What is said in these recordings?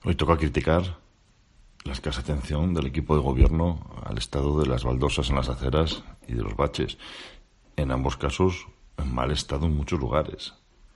Hoy toca criticar la escasa atención del equipo de gobierno al estado de las baldosas en las aceras y de los baches. En ambos casos, en mal estado en muchos lugares.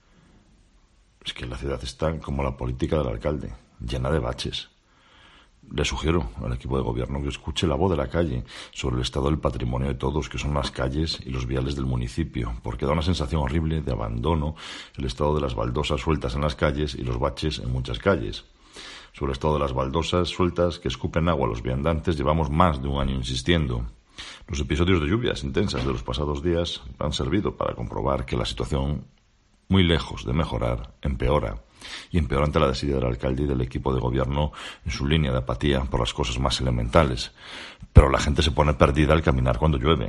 Es que la ciudad está como la política del alcalde, llena de baches. Le sugiero al equipo de gobierno que escuche la voz de la calle sobre el estado del patrimonio de todos, que son las calles y los viales del municipio, porque da una sensación horrible de abandono el estado de las baldosas sueltas en las calles y los baches en muchas calles. Sobre el estado de las baldosas sueltas que escupen agua a los viandantes llevamos más de un año insistiendo. Los episodios de lluvias intensas de los pasados días han servido para comprobar que la situación, muy lejos de mejorar, empeora. Y empeora ante la desidia del alcalde y del equipo de gobierno en su línea de apatía por las cosas más elementales. Pero la gente se pone perdida al caminar cuando llueve.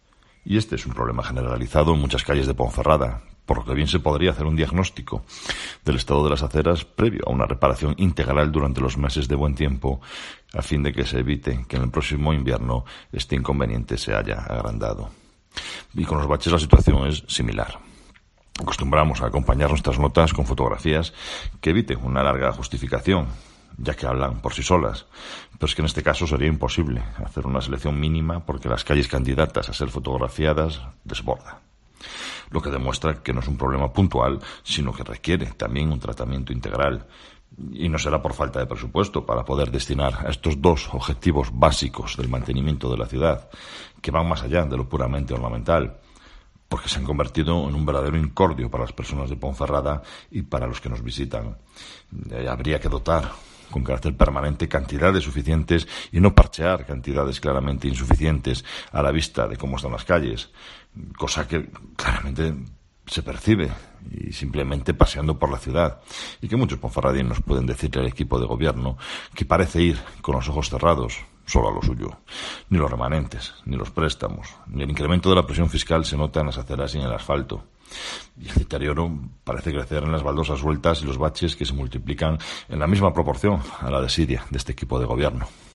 Y este es un problema generalizado en muchas calles de Ponferrada, por lo que bien se podría hacer un diagnóstico del estado de las aceras previo a una reparación integral durante los meses de buen tiempo, a fin de que se evite que en el próximo invierno este inconveniente se haya agrandado. Y con los baches la situación es similar. Acostumbramos a acompañar nuestras notas con fotografías que eviten una larga justificación, ya que hablan por sí solas. Pero es que en este caso sería imposible hacer una selección mínima porque las calles candidatas a ser fotografiadas desbordan. Lo que demuestra que no es un problema puntual, sino que requiere también un tratamiento integral. Y no será por falta de presupuesto para poder destinar a estos dos objetivos básicos del mantenimiento de la ciudad, que van más allá de lo puramente ornamental, porque se han convertido en un verdadero incordio para las personas de Ponferrada y para los que nos visitan. Habría que dotar con carácter permanente cantidades suficientes y no parchear cantidades claramente insuficientes a la vista de cómo están las calles, cosa que claramente se percibe y simplemente paseando por la ciudad, y que muchos ponferradinos pueden decirle al equipo de gobierno que parece ir con los ojos cerrados solo a lo suyo. Ni los remanentes, ni los préstamos, ni el incremento de la presión fiscal se nota en las aceras y en el asfalto. Y el deterioro parece crecer en las baldosas sueltas y los baches que se multiplican en la misma proporción a la desidia de este equipo de gobierno.